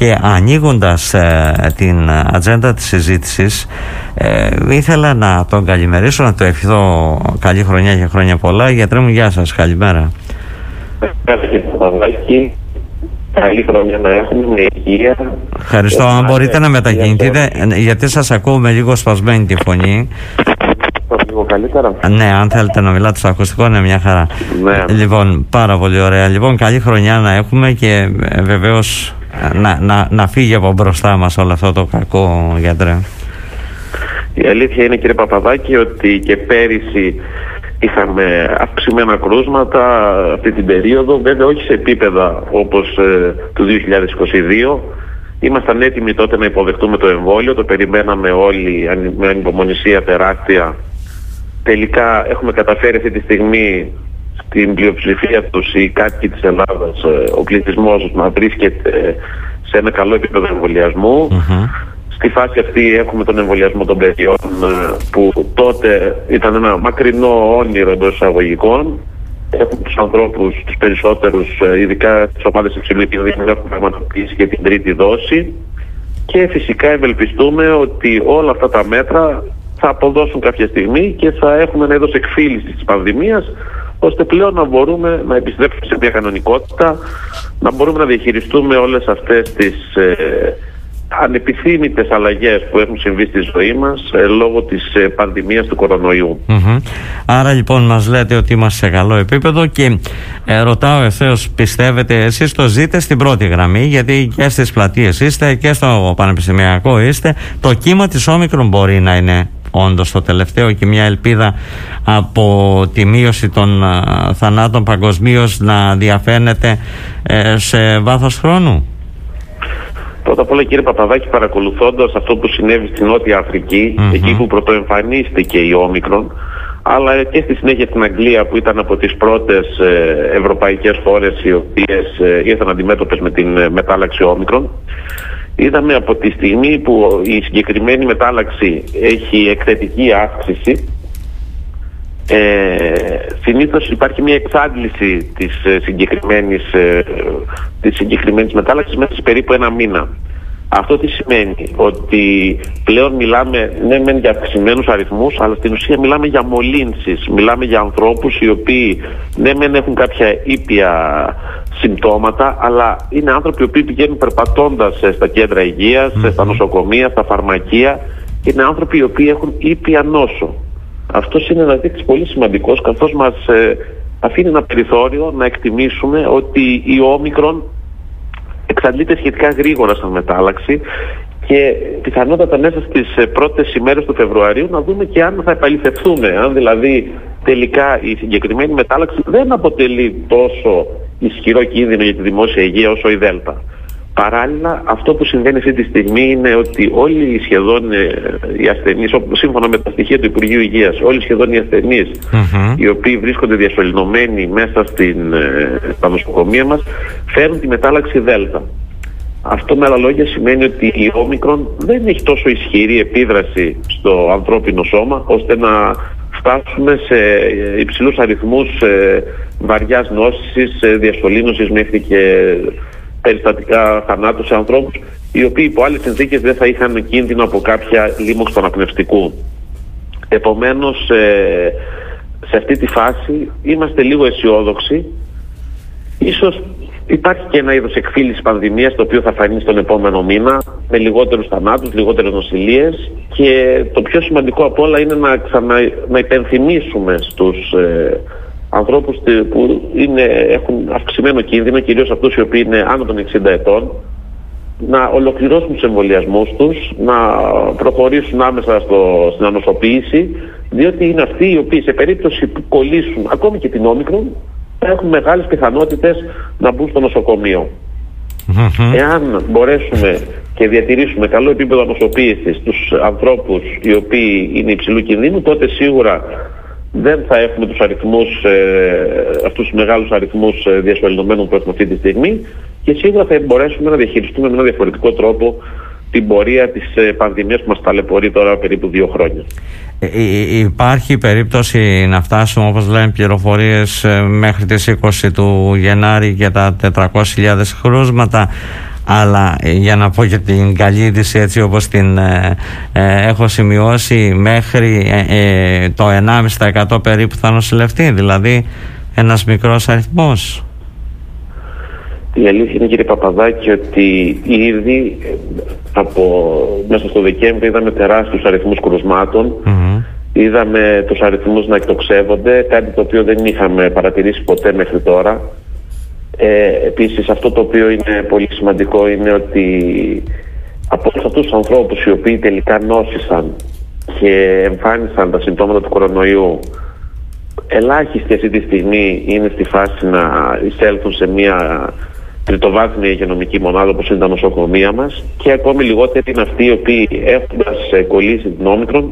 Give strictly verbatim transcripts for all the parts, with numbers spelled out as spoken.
Και ανοίγοντας ε, την ατζέντα της συζήτησης, ε, ήθελα να τον καλημερίσω, να του ευχηθώ καλή χρονιά και χρόνια πολλά. Γιατρέ μου, γεια σας, καλημέρα. Καλή χρονιά να έχουμε, με υγεία. Ευχαριστώ. Αν μπορείτε να μετακινηθείτε, γιατί σας ακούω με λίγο σπασμένη τη φωνή. Λίγο καλύτερα. Ναι, αν θέλετε να μιλάτε στο ακουστικό, είναι μια χαρά. Ναι. Λοιπόν, πάρα πολύ ωραία. Λοιπόν, καλή χρονιά να έχουμε και ε, βεβαίως να, να, να φύγει από μπροστά μας όλο αυτό το κακό, γιατρέ. Η αλήθεια είναι, κύριε Παπαδάκη, ότι και πέρυσι είχαμε αυξημένα κρούσματα αυτή την περίοδο, βέβαια όχι σε επίπεδα όπως ε, του δύο χιλιάδες είκοσι δύο. Ήμασταν έτοιμοι τότε να υποδεχτούμε το εμβόλιο, το περιμέναμε όλοι με ανυπομονησία τεράστια. Τελικά έχουμε καταφέρει αυτή τη στιγμή στην πλειοψηφία τους οι κάτοικοι της Ελλάδας, ο πληθυσμός να βρίσκεται σε ένα καλό επίπεδο εμβολιασμού. Mm-hmm. Στη φάση αυτή έχουμε τον εμβολιασμό των παιδιών, που τότε ήταν ένα μακρινό όνειρο εντός εισαγωγικών. Έχουμε τους ανθρώπους, τους περισσότερους, ειδικά τις ομάδες υψηλού κινδύνου, έχουν πραγματοποιήσει και την τρίτη δόση. Και φυσικά ευελπιστούμε ότι όλα αυτά τα μέτρα θα αποδώσουν κάποια στιγμή και θα έχουμε ένα είδος εκφύλισης της πανδημίας, ώστε πλέον να μπορούμε να επιστρέψουμε σε μια κανονικότητα, να μπορούμε να διαχειριστούμε όλες αυτές τις ε, ανεπιθύμητες αλλαγές που έχουν συμβεί στη ζωή μας ε, λόγω της ε, πανδημίας του κορονοϊού. Mm-hmm. Άρα λοιπόν μας λέτε ότι είμαστε σε καλό επίπεδο και ε, ρωτάω ευθέως, πιστεύετε, εσείς το ζείτε στην πρώτη γραμμή, γιατί και στις πλατείες είστε και στο πανεπιστημιακό είστε, το κύμα της Όμικρον μπορεί να είναι όντως το τελευταίο και μια ελπίδα από τη μείωση των uh, θανάτων παγκοσμίως να διαφαίνεται uh, σε βάθος χρόνου? Πρώτα απ' όλα, κύριε Παπαδάκη, παρακολουθώντας αυτό που συνέβη στην Νότια Αφρική, mm-hmm. εκεί που πρωτοεμφανίστηκε η Όμικρον, αλλά και στη συνέχεια στην Αγγλία, που ήταν από τις πρώτες ε, ευρωπαϊκές χώρες οι οποίες ε, ήρθαν αντιμέτωπες με την ε, μετάλλαξη Όμικρον, είδαμε από τη στιγμή που η συγκεκριμένη μετάλλαξη έχει εκθετική αύξηση, ε, συνήθως υπάρχει μια εξάντληση της ε, συγκεκριμένης, ε, της συγκεκριμένης μετάλλαξης μέσα σε περίπου ένα μήνα. Αυτό τι σημαίνει? Ότι πλέον μιλάμε ναι μεν για αυξημένους αριθμούς, αλλά στην ουσία μιλάμε για μολύνσεις, μιλάμε για ανθρώπους οι οποίοι ναι μεν έχουν κάποια ήπια συμπτώματα, αλλά είναι άνθρωποι οι οποίοι πηγαίνουν περπατώντας στα κέντρα υγείας, mm-hmm. στα νοσοκομεία, στα φαρμακεία. Είναι άνθρωποι οι οποίοι έχουν ήπια νόσο. Αυτός είναι ένα δείκτης πολύ σημαντικός, καθώς μας ε, αφήνει ένα περιθώριο να εκτιμήσουμε ότι η Όμικρον εξαντλείται σχετικά γρήγορα σαν μετάλλαξη και πιθανότατα μέσα στις πρώτες ημέρες του Φεβρουαρίου να δούμε και αν θα επαληθευτούμε, αν δηλαδή τελικά η συγκεκριμένη μετάλλαξη δεν αποτελεί τόσο ισχυρό κίνδυνο για τη δημόσια υγεία όσο η Δέλτα. Παράλληλα, αυτό που συμβαίνει αυτή τη στιγμή είναι ότι όλοι σχεδόν οι ασθενείς, σύμφωνα με τα στοιχεία του Υπουργείου Υγείας, όλοι σχεδόν οι ασθενείς mm-hmm. οι οποίοι βρίσκονται διασωληνωμένοι μέσα στην, στα νοσοκομεία μας, φέρουν τη μετάλλαξη Δέλτα. Αυτό με άλλα λόγια σημαίνει ότι η Όμικρον δεν έχει τόσο ισχυρή επίδραση στο ανθρώπινο σώμα, ώστε να φτάσουμε σε υψηλούς αριθμούς βαριάς νόσησης, διασωλήνωσης μέχρι και περιστατικά θανάτου σε ανθρώπους οι οποίοι υπό άλλες συνθήκες δεν θα είχαν κίνδυνο από κάποια λίμωξη του αναπνευστικού. Επομένως, ε, σε αυτή τη φάση είμαστε λίγο αισιόδοξοι. Ίσως υπάρχει και ένα είδος εκφύλισης πανδημίας, το οποίο θα φανεί στον επόμενο μήνα, με λιγότερους θανάτους, λιγότερες νοσηλίες, και το πιο σημαντικό απ' όλα είναι να, ξανα, να υπενθυμίσουμε στους ε, ανθρώπους που είναι, έχουν αυξημένο κίνδυνο, κυρίως αυτούς οι οποίοι είναι άνω των εξήντα ετών, να ολοκληρώσουν τους εμβολιασμούς τους, να προχωρήσουν άμεσα στο, στην ανοσοποίηση, διότι είναι αυτοί οι οποίοι σε περίπτωση που κολλήσουν ακόμη και την Όμικρον θα έχουν μεγάλες πιθανότητες να μπουν στο νοσοκομείο. Mm-hmm. Εάν μπορέσουμε και διατηρήσουμε καλό επίπεδο ανοσοποίησης στους ανθρώπους οι οποίοι είναι υψηλού κινδύνου, τότε σίγουρα δεν θα έχουμε τους αριθμούς, ε, αυτούς τους μεγάλους αριθμούς ε, διασωληνωμένων που έχουμε αυτή τη στιγμή, και σίγουρα θα μπορέσουμε να διαχειριστούμε με ένα διαφορετικό τρόπο την πορεία της ε, πανδημίας που μας ταλαιπωρεί τώρα περίπου δύο χρόνια. Ε, υπάρχει περίπτωση να φτάσουμε, όπως λένε πληροφορίες, ε, μέχρι τις είκοσι του Γενάρη για τα τετρακόσιες χιλιάδες κρούσματα, αλλά για να πω και την καλή είδηση έτσι όπως την ε, ε, έχω σημειώσει, μέχρι ε, ε, το ενάμιση τοις εκατό περίπου θα νοσηλευτεί, δηλαδή ένας μικρός αριθμός. Η αλήθεια είναι, κύριε Παπαδάκη, ότι ήδη από μέσα στο Δεκέμβρη είδαμε τεράστιους αριθμούς κρουσμάτων. Mm-hmm. Είδαμε τους αριθμούς να εκτοξεύονται, κάτι το οποίο δεν είχαμε παρατηρήσει ποτέ μέχρι τώρα. Ε, επίσης, αυτό το οποίο είναι πολύ σημαντικό είναι ότι από αυτούς τους ανθρώπους οι οποίοι τελικά νόσησαν και εμφάνισαν τα συμπτώματα του κορονοϊού, ελάχιστοι αυτή τη στιγμή είναι στη φάση να εισέλθουν σε μια τριτοβάθμια υγειονομική μονάδα όπως είναι τα νοσοκομεία μας, και ακόμη λιγότεροι είναι αυτοί οι οποίοι, έχοντας κολλήσει την όμικρον,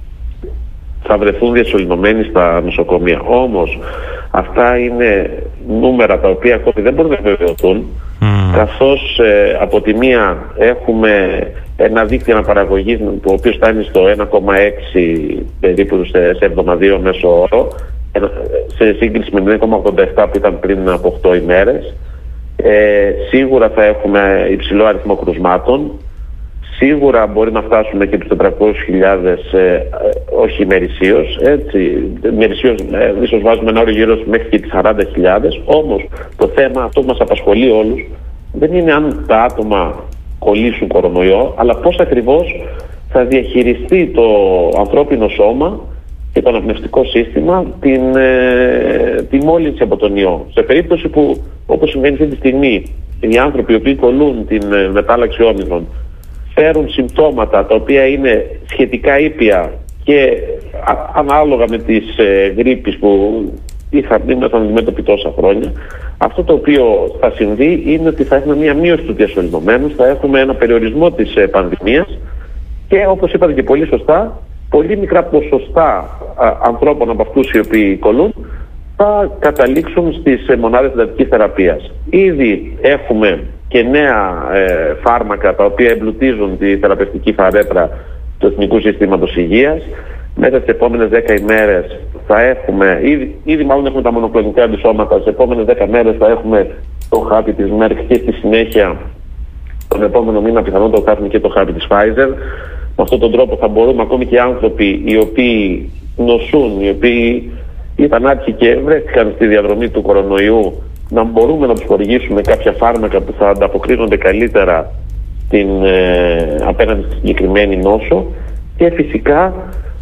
θα βρεθούν διασωληνωμένοι στα νοσοκομεία. Όμως αυτά είναι νούμερα τα οποία ακόμη δεν μπορούν να βεβαιωθούν, mm. καθώς ε, από τη μία έχουμε ένα δίκτυο αναπαραγωγής το οποίο φτάνει στο ένα κόμμα έξι περίπου σε, σε εβδομαδιαίο μέσο όρο, σε σύγκριση με μηδέν κόμμα ογδόντα επτά που ήταν πριν από οκτώ ημέρες. Ε, σίγουρα θα έχουμε υψηλό αριθμό κρουσμάτων. Σίγουρα μπορεί να φτάσουμε και τους τετρακόσιες χιλιάδες, ε, όχι ημερησίως, έτσι, ημερησίως ε, ίσως βάζουμε ένα όριο γύρω μέχρι και τις σαράντα χιλιάδες. Όμως το θέμα αυτό που μας απασχολεί όλους δεν είναι αν τα άτομα κολλήσουν κορονοϊό, αλλά πώς ακριβώς θα διαχειριστεί το ανθρώπινο σώμα και το αναπνευστικό σύστημα την, ε, τη μόλυνση από τον ιό. Σε περίπτωση που, όπως συμβαίνει αυτή τη στιγμή, οι άνθρωποι οι οποίοι κολλούν την ε, μετάλλαξη όμικρον φέρουν συμπτώματα τα οποία είναι σχετικά ήπια και α, ανάλογα με τις ε, γρίπεις που είχαμε αντιμέτωποι τόσα χρόνια, αυτό το οποίο θα συμβεί είναι ότι θα έχουμε μια μείωση του διασωληνωμένου, θα έχουμε ένα περιορισμό της ε, πανδημίας, και όπως είπατε και πολύ σωστά, πολύ μικρά ποσοστά α, ανθρώπων από αυτούς οι οποίοι κολλούν θα καταλήξουν στις ε, μονάδες εντατικής θεραπείας. Ήδη έχουμε και νέα ε, φάρμακα τα οποία εμπλουτίζουν τη θεραπευτική φαρέτρα του Εθνικού Συστήματος Υγείας. Μέσα στις επόμενες δέκα ημέρες θα έχουμε, ήδη, ήδη μάλλον έχουμε τα μονοκλονικά αντισώματα, στις επόμενες δέκα μέρες θα έχουμε το χάπι της Merck και στη συνέχεια τον επόμενο μήνα πιθανόν θα έχουμε και το χάπι της Pfizer. Με αυτόν τον τρόπο θα μπορούμε ακόμη και οι άνθρωποι οι οποίοι νοσούν, οι οποίοι ήταν άτυχοι και βρέθηκαν στη διαδρομή του κορονοϊού, να μπορούμε να τους χορηγήσουμε κάποια φάρμακα που θα ανταποκρίνονται καλύτερα την, ε, απέναντι στη συγκεκριμένη νόσο, και φυσικά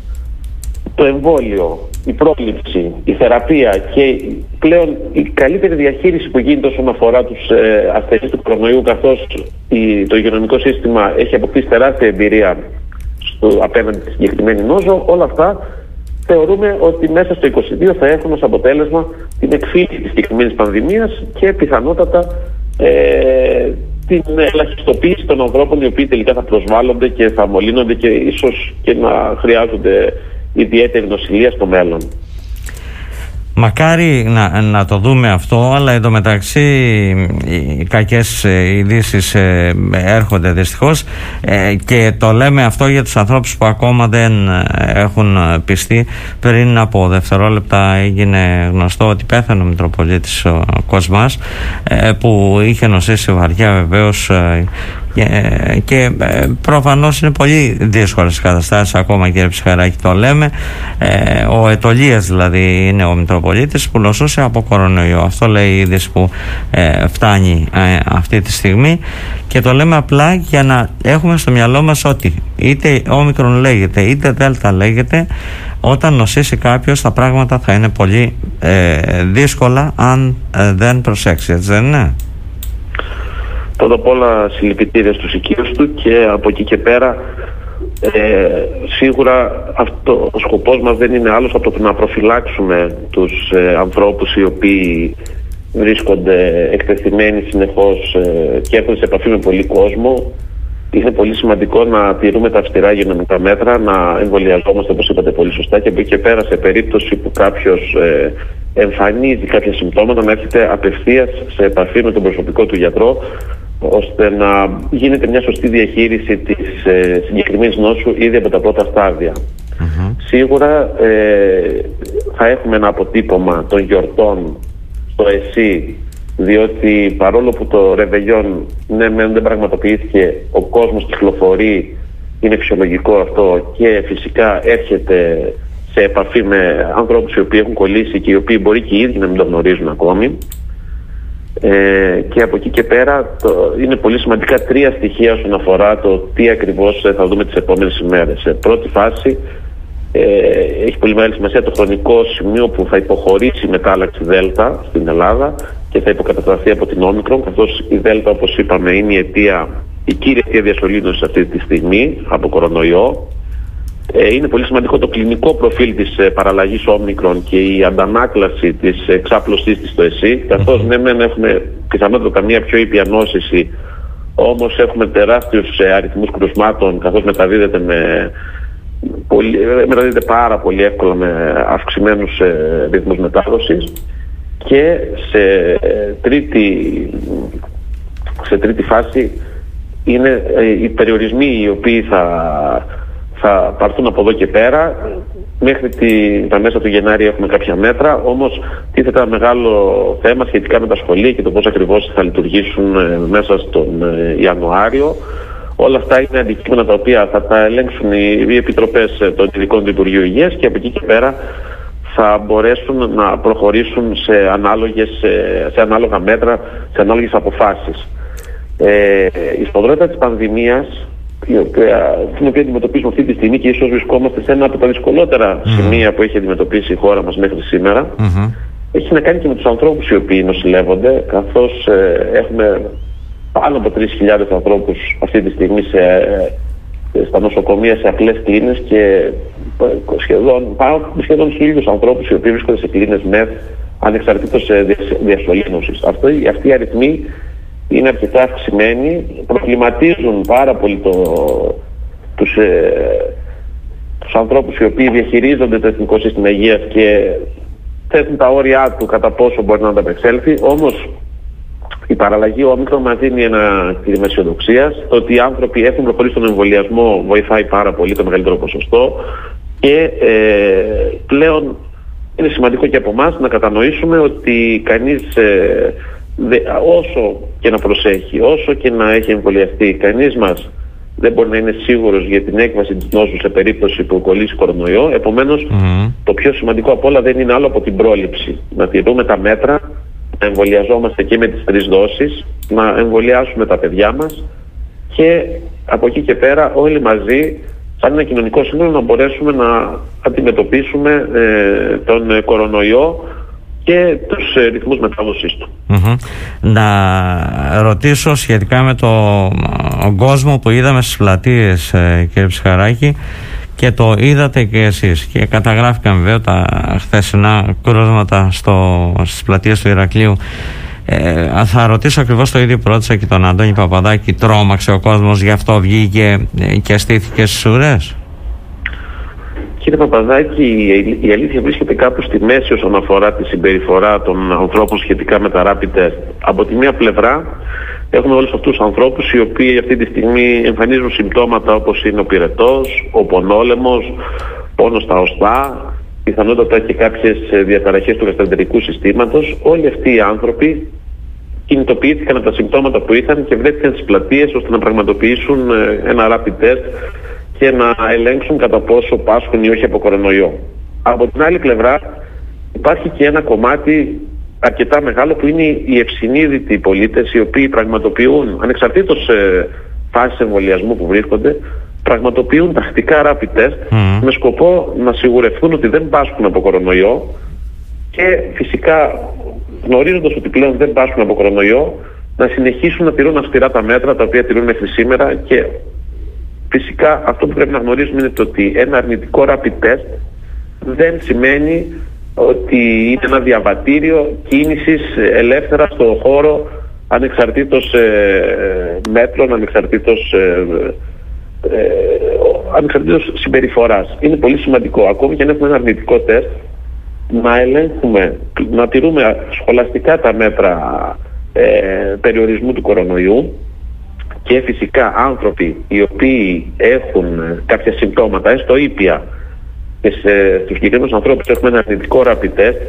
το εμβόλιο, η πρόληψη, η θεραπεία και πλέον η καλύτερη διαχείριση που γίνεται όσον αφορά τους ε, ασθενείς του κορονοϊού, καθώς η, το υγειονομικό σύστημα έχει αποκτήσει τεράστια εμπειρία στο, απέναντι στη συγκεκριμένη νόσο, όλα αυτά θεωρούμε ότι μέσα στο είκοσι δύο θα έχουν ως αποτέλεσμα την εκφύλιση της συγκεκριμένης πανδημίας και πιθανότατα ε, την ελαχιστοποίηση των ανθρώπων οι οποίοι τελικά θα προσβάλλονται και θα μολύνονται και ίσως και να χρειάζονται ιδιαίτερη νοσηλεία στο μέλλον. Μακάρι να, να το δούμε αυτό, αλλά εντωμεταξύ οι κακές ειδήσεις έρχονται δυστυχώς, και το λέμε αυτό για τους ανθρώπους που ακόμα δεν έχουν πιστεί. Πριν από δευτερόλεπτα έγινε γνωστό ότι πέθανε ο Μητροπολίτης ο Κοσμάς, που είχε νοσήσει βαριά βεβαίως, και, και προφανώς είναι πολύ δύσκολες οι καταστάσεις ακόμα, κύριε Ψυχαράκη, το λέμε. ε, ο Ετωλίας δηλαδή είναι ο Μητροπολίτης που νοσούσε από κορονοϊό. Αυτό λέει η είδηση που ε, φτάνει ε, αυτή τη στιγμή, και το λέμε απλά για να έχουμε στο μυαλό μας ότι είτε όμικρον λέγεται είτε δέλτα λέγεται, όταν νοσήσει κάποιος τα πράγματα θα είναι πολύ ε, δύσκολα αν ε, δεν προσέξει, έτσι δεν είναι? Πρώτα απ' όλα συλληπιτήρια στους οικείους του, και από εκεί και πέρα ε, σίγουρα αυτό, ο σκοπός μας δεν είναι άλλος από το να προφυλάξουμε τους ε, ανθρώπους οι οποίοι βρίσκονται εκτεθειμένοι συνεχώς ε, και έρχονται σε επαφή με πολύ κόσμο. Είναι πολύ σημαντικό να τηρούμε τα αυστηρά υγειονομικά μέτρα, να εμβολιαζόμαστε όπως είπατε πολύ σωστά, και από εκεί και πέρα σε περίπτωση που κάποιος ε, εμφανίζει κάποια συμπτώματα να έρχεται απευθείας σε επαφή με τον προσωπικό του γιατρό, ώστε να γίνεται μια σωστή διαχείριση της ε, συγκεκριμένης νόσου ήδη από τα πρώτα στάδια. Mm-hmm. Σίγουρα ε, θα έχουμε ένα αποτύπωμα των γιορτών στο ΕΣΥ διότι παρόλο που το ρεβεγιόν ναι, δεν πραγματοποιήθηκε, ο κόσμος κυκλοφορεί, είναι φυσιολογικό αυτό και φυσικά έρχεται σε επαφή με ανθρώπους οι οποίοι έχουν κολλήσει και οι οποίοι μπορεί και οι ίδιοι να μην το γνωρίζουν ακόμη. Ε, και από εκεί και πέρα το, είναι πολύ σημαντικά τρία στοιχεία όσον αφορά το τι ακριβώς θα δούμε τις επόμενες ημέρες. Σε πρώτη φάση ε, έχει πολύ μεγάλη σημασία το χρονικό σημείο που θα υποχωρήσει η μετάλλαξη Δέλτα στην Ελλάδα και θα υποκατασταθεί από την Όμικρον, καθώς η Δέλτα, όπως είπαμε, είναι η, αιτία, η κύρια αιτία διασωλήνωσης αυτή τη στιγμή από κορονοϊό. Ε, είναι πολύ σημαντικό το κλινικό προφίλ της ε, παραλλαγής Όμικρον και η αντανάκλαση της εξάπλωσής της στο ΕΣΥ, καθώς ναι μεν έχουμε πιθανότατα μια πιο ήπια νόσηση, όμως έχουμε τεράστιους ε, αριθμούς κρουσμάτων, καθώς μεταδίδεται, με, πολύ, ε, μεταδίδεται πάρα πολύ εύκολα με αυξημένους ε, ρυθμούς μετάδοσης. Και σε, ε, τρίτη, σε τρίτη φάση είναι ε, οι περιορισμοί οι οποίοι θα θα πάρθουν από εδώ και πέρα. Μέχρι τη, τα μέσα του Γενάρη έχουμε κάποια μέτρα, όμως τίθεται ένα μεγάλο θέμα σχετικά με τα σχολεία και το πώς ακριβώς θα λειτουργήσουν ε, μέσα στον ε, Ιανουάριο. Όλα αυτά είναι αντικείμενα τα οποία θα τα ελέγξουν οι, οι επιτροπές ε, των ειδικών του Υπουργείου Υγείας και από εκεί και πέρα θα μπορέσουν να προχωρήσουν σε, ανάλογες, σε ανάλογα μέτρα, σε ανάλογες αποφάσεις. Ε, η σπουδαιότητα της πανδημίας, την οποία, την οποία αντιμετωπίζουμε αυτή τη στιγμή και ίσως βρισκόμαστε σε ένα από τα δυσκολότερα mm. σημεία που έχει αντιμετωπίσει η χώρα μας μέχρι σήμερα, mm-hmm. έχει να κάνει και με τους ανθρώπους οι οποίοι νοσηλεύονται, καθώς ε, έχουμε πάνω από τρεις χιλιάδες ανθρώπους αυτή τη στιγμή σε, ε, στα νοσοκομεία, σε απλές κλίνες και σχεδόν, πάνω, σχεδόν χίλιους ανθρώπους οι οποίοι βρίσκονται σε κλίνες ΜΕΘ ανεξαρτήτως ε, διασωλήνωσης. Αυτοί, αυτοί οι αριθμοί είναι αρκετά αυξημένοι, προβληματίζουν πάρα πολύ το, τους, ε, τους ανθρώπους οι οποίοι διαχειρίζονται το Εθνικό Σύστημα Υγείας και θέτουν τα όρια του κατά πόσο μπορεί να ανταπεξέλθει. Όμως η παραλλαγή Όμικρον μας δίνει ένα κλίμα αισιοδοξίας. Το ότι οι άνθρωποι έχουν προχωρήσει στον εμβολιασμό βοηθάει πάρα πολύ, το μεγαλύτερο ποσοστό, και ε, πλέον είναι σημαντικό και από εμάς να κατανοήσουμε ότι κανείς ε, Δε, όσο και να προσέχει, όσο και να έχει εμβολιαστεί, κανείς μας δεν μπορεί να είναι σίγουρος για την έκβαση της νόσου σε περίπτωση που κολλήσει κορονοϊό. Επομένως, mm. το πιο σημαντικό απ' όλα δεν είναι άλλο από την πρόληψη. Να τηρούμε τα μέτρα, να εμβολιαζόμαστε και με τις τρεις δόσεις, να εμβολιάσουμε τα παιδιά μας και από εκεί και πέρα όλοι μαζί, σαν ένα κοινωνικό σύνολο, να μπορέσουμε να αντιμετωπίσουμε ε, τον ε, κορονοϊό και τους ε, ρυθμούς μετάδοσης του. Mm-hmm. Να ρωτήσω σχετικά με τον κόσμο που είδαμε στις πλατείες, ε, κύριε Ψυχαράκη, και το είδατε και εσείς και καταγράφηκαν βέβαια τα χθεσινά κρούσματα στο, στις πλατείες του Ηρακλείου. Ε, θα ρωτήσω ακριβώς το ίδιο που ρώτησα και τον Αντώνη Παπαδάκη. Τρόμαξε ο κόσμος, γι' αυτό βγήκε και στήθηκε στις ουρές? Κύριε Παπαδάκη, η αλήθεια βρίσκεται κάπου στη μέση όσον αφορά τη συμπεριφορά των ανθρώπων σχετικά με τα rapid test. Από τη μία πλευρά έχουμε όλους αυτούς τους ανθρώπους οι οποίοι αυτή τη στιγμή εμφανίζουν συμπτώματα όπως είναι ο πυρετός, ο πονόλεμος, πόνος στα οστά, πιθανότατα και κάποιες διαταραχές του γαστρεντερικού συστήματος. Όλοι αυτοί οι άνθρωποι κινητοποιήθηκαν από τα συμπτώματα που είχαν και βρέθηκαν στις πλατείες ώστε να πραγματοποιήσουν ένα rapid test και να ελέγξουν κατά πόσο πάσχουν ή όχι από κορονοϊό. Από την άλλη πλευρά υπάρχει και ένα κομμάτι αρκετά μεγάλο που είναι οι ευσυνείδητοι πολίτες οι οποίοι πραγματοποιούν, ανεξαρτήτως ε, φάσης εμβολιασμού που βρίσκονται, πραγματοποιούν τακτικά rapid test mm. με σκοπό να σιγουρευτούν ότι δεν πάσχουν από κορονοϊό και φυσικά γνωρίζοντας ότι πλέον δεν πάσχουν από κορονοϊό να συνεχίσουν να τηρούν αυστηρά τα μέτρα τα οποία τηρούν μέχρι σήμερα. Και φυσικά αυτό που πρέπει να γνωρίζουμε είναι το ότι ένα αρνητικό rapid test δεν σημαίνει ότι είναι ένα διαβατήριο κίνησης ελεύθερα στο χώρο ανεξαρτήτως ε, μέτρων, ανεξαρτήτως, ε, ε, ανεξαρτήτως συμπεριφοράς. Είναι πολύ σημαντικό, ακόμη και αν έχουμε ένα αρνητικό τεστ, να ελέγχουμε, να τηρούμε σχολαστικά τα μέτρα ε, περιορισμού του κορονοϊού. Και φυσικά άνθρωποι οι οποίοι έχουν κάποια συμπτώματα, έστω ήπια, και σε, στους συγκεκριμένους ανθρώπους έχουμε ένα αρνητικό rapid test,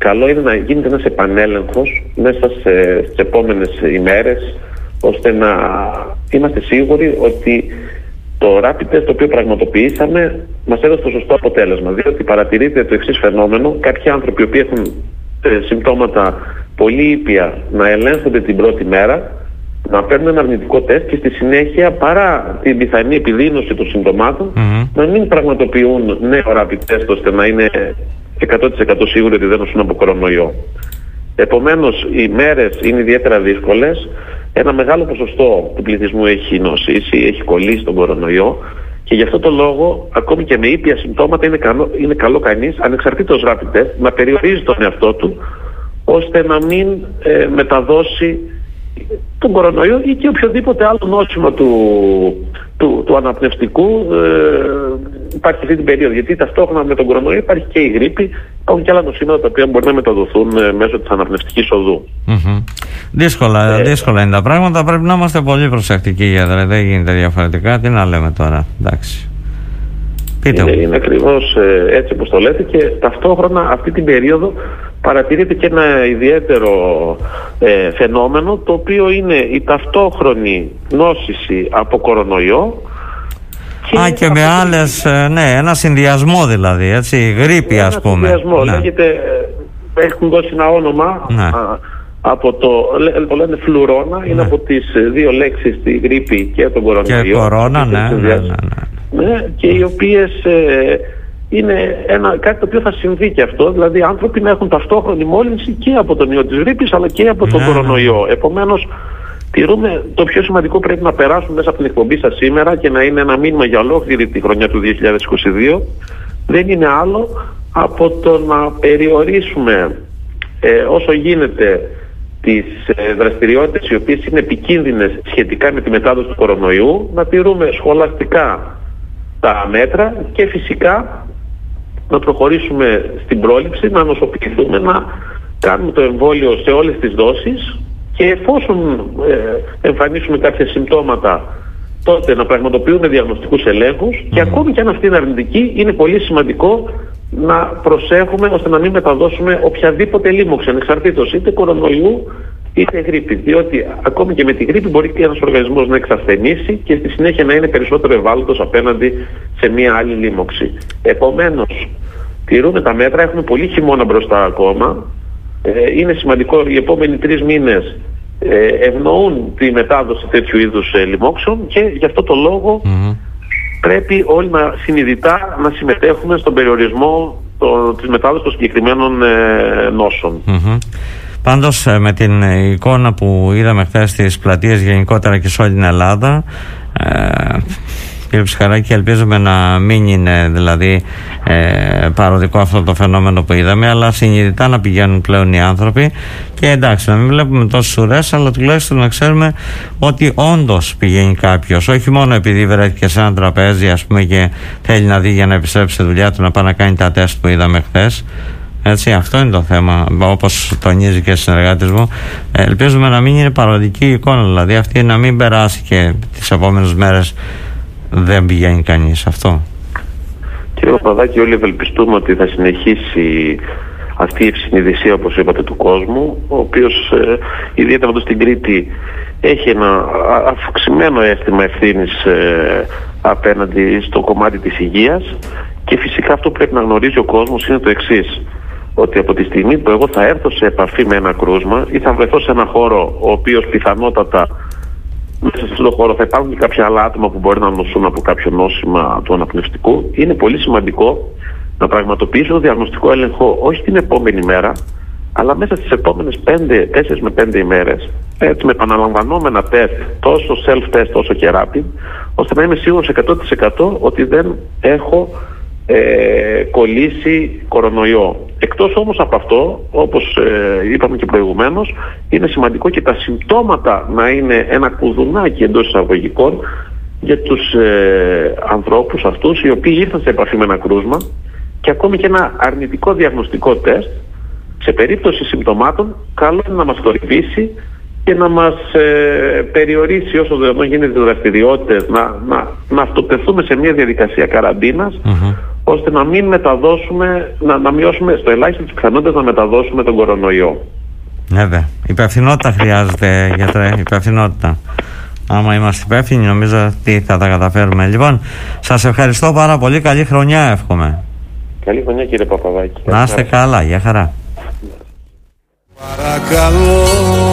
καλό είναι να γίνεται ένας επανέλεγχος μέσα σε, στις επόμενες ημέρες, ώστε να είμαστε σίγουροι ότι το rapid test το οποίο πραγματοποιήσαμε μας έδωσε το σωστό αποτέλεσμα. Διότι παρατηρείται το εξής φαινόμενο: κάποιοι άνθρωποι οι οποίοι έχουν ε, συμπτώματα πολύ ήπια να ελέγχονται την πρώτη μέρα, να παίρνουν ένα αρνητικό τεστ και στη συνέχεια, παρά την πιθανή επιδείνωση των συμπτωμάτων, mm-hmm. να μην πραγματοποιούν νέο rapid test ώστε να είναι εκατό τοις εκατό σίγουροι ότι δεν νοσούν από κορονοϊό. Επομένως, οι μέρες είναι ιδιαίτερα δύσκολες. Ένα μεγάλο ποσοστό του πληθυσμού έχει νοσήσει, έχει κολλήσει τον κορονοϊό, και γι' αυτό το λόγο, ακόμη και με ήπια συμπτώματα, είναι καλό, είναι καλό κανείς, ανεξαρτήτως rapid test, να περιορίζει τον εαυτό του, ώστε να μην ε, μεταδώσει τον κορονοϊό ή και οποιοδήποτε άλλο νόσημα του, του, του αναπνευστικού ε, υπάρχει αυτή την περίοδο. Γιατί ταυτόχρονα με τον κορονοϊό υπάρχει και η γρίπη, υπάρχουν και άλλα νοσήματα τα οποία μπορεί να μεταδοθούν ε, μέσω της αναπνευστικής οδού. Mm-hmm. Δύσκολα, ε, δύσκολα είναι τα πράγματα. Πρέπει να είμαστε πολύ προσεκτικοί, γιατρέ. Δεν γίνεται διαφορετικά. Τι να λέμε τώρα, εντάξει. Πείτε είναι, είναι ακριβώς ε, έτσι όπως το λέτε, και ταυτόχρονα αυτή την περίοδο παρατηρείται και ένα ιδιαίτερο ε, φαινόμενο, το οποίο είναι η ταυτόχρονη νόσηση από κορονοϊό. Και Α, και με άλλες, ε, ναι, ένα συνδυασμό δηλαδή, έτσι, γρίπη ας πούμε. Ένα συνδυασμό, ναι. Λέγεται, ε, έχουν δώσει ένα όνομα, ναι. α, από το, το λένε φλουρώνα, ναι. Είναι από τις δύο λέξεις, τη γρίπη και τον κορονοϊό. Και κορώνα, ναι, ναι, ναι, ναι. Ναι, και οι οποίες ε, είναι ένα, κάτι το οποίο θα συμβεί και αυτό, δηλαδή άνθρωποι να έχουν ταυτόχρονη μόλυνση και από τον ιό της γρίπης αλλά και από τον ναι. κορονοϊό. Επομένως, τηρούμε, το πιο σημαντικό πρέπει να περάσουμε μέσα από την εκπομπή σας σήμερα και να είναι ένα μήνυμα για ολόκληρη τη χρονιά του δύο χιλιάδες είκοσι δύο, δεν είναι άλλο από το να περιορίσουμε ε, όσο γίνεται τις ε, δραστηριότητες οι οποίες είναι επικίνδυνες σχετικά με τη μετάδοση του κορονοϊού, να τηρούμε σχολαστικά τα μέτρα και φυσικά να προχωρήσουμε στην πρόληψη, να νοσοποιηθούμε, να κάνουμε το εμβόλιο σε όλες τις δόσεις, και εφόσον ε, εμφανίσουμε κάποια συμπτώματα, τότε να πραγματοποιούμε διαγνωστικούς ελέγχους mm. και ακόμη και αν αυτή είναι αρνητική, είναι πολύ σημαντικό να προσέχουμε ώστε να μην μεταδώσουμε οποιαδήποτε λίμωξη, ανεξαρτήτως είτε κορονοϊού είτε γρίπη. Διότι ακόμη και με τη γρίπη μπορεί και ένας οργανισμός να εξασθενήσει και στη συνέχεια να είναι περισσότερο ευάλωτος απέναντι σε μία άλλη λίμωξη. Επομένως, τηρούμε τα μέτρα, έχουμε πολύ χειμώνα μπροστά ακόμα. Ε, είναι σημαντικό οι επόμενοι τρεις μήνες ε, ευνοούν τη μετάδοση τέτοιου είδους ε, λοιμόξεων, και γι' αυτό το λόγο mm-hmm. πρέπει όλοι να συνειδητά να συμμετέχουμε στον περιορισμό το, της μετάδοσης των συγκεκριμένων ε, νόσων. Mm-hmm. Πάντως με την εικόνα που είδαμε χθες στις πλατείες γενικότερα και σε όλη την Ελλάδα, ε, κύριε Ψυχαράκη, ελπίζουμε να μην είναι δηλαδή ε, παροδικό αυτό το φαινόμενο που είδαμε, αλλά συνειδητά να πηγαίνουν πλέον οι άνθρωποι, και εντάξει, να μην βλέπουμε τόσες ουρές, αλλά τουλάχιστον να ξέρουμε ότι όντως πηγαίνει κάποιος, όχι μόνο επειδή βρέθηκε σε ένα τραπέζι ας πούμε και θέλει να δει για να επιστρέψει στη δουλειά του να πάει να κάνει τα τεστ που είδαμε χθες. Έτσι, αυτό είναι το θέμα, όπως τονίζει και ο συνεργάτης μου. Ελπίζουμε να μην είναι παροδική εικόνα, δηλαδή αυτή να μην περάσει και τις επόμενες μέρες δεν πηγαίνει κανείς. Αυτό. Κύριε Παπαδάκη, όλοι ευελπιστούμε ότι θα συνεχίσει αυτή η ευσυνειδησία, όπως είπατε, του κόσμου, ο οποίος ε, ιδιαίτερα εδώ στην Κρήτη έχει ένα αυξημένο αίσθημα ευθύνης ε, απέναντι στο κομμάτι της υγείας, και φυσικά αυτό που πρέπει να γνωρίζει ο κόσμος είναι το εξής, ότι από τη στιγμή που εγώ θα έρθω σε επαφή με ένα κρούσμα ή θα βρεθώ σε ένα χώρο ο οποίος πιθανότατα μέσα σε αυτόν τον χώρο θα υπάρχουν και κάποια άλλα άτομα που μπορεί να νοσούν από κάποιο νόσημα του αναπνευστικού, είναι πολύ σημαντικό να πραγματοποιήσω το διαγνωστικό έλεγχο όχι την επόμενη μέρα, αλλά μέσα στις επόμενες τέσσερις με πέντε ημέρες, έτσι, με επαναλαμβανόμενα τεστ, τόσο self-test όσο και rapid, ώστε να είμαι σίγουρος εκατό τοις εκατό ότι δεν έχω ε, κολλήσει κορονοϊό. Εκτός όμως από αυτό, όπως ε, είπαμε και προηγουμένως, είναι σημαντικό και τα συμπτώματα να είναι ένα κουδουνάκι εντός εισαγωγικών για τους ε, ανθρώπους αυτούς οι οποίοι ήρθαν σε επαφή με ένα κρούσμα, και ακόμη και ένα αρνητικό διαγνωστικό τεστ σε περίπτωση συμπτωμάτων καλό είναι να μας θορυβήσει και να μας ε, περιορίσει όσο δυνατόν γίνεται τις δραστηριότητες, να, να, να αυτοτεθούμε σε μια διαδικασία καραντίνας, mm-hmm. ώστε να μην μεταδώσουμε, να, να μειώσουμε στο ελάχιστο τις πιθανότητες να μεταδώσουμε τον κορονοϊό. Ναι, βέβαια. Υπευθυνότητα χρειάζεται, γιατρέ, υπευθυνότητα. Άμα είμαστε υπεύθυνοι, νομίζω ότι θα τα καταφέρουμε. Λοιπόν, σας ευχαριστώ πάρα πολύ. Καλή χρονιά, εύχομαι. Καλή χρονιά, κύριε Παπαδάκη. Να είστε καλά, για χαρά. Παρακαλώ.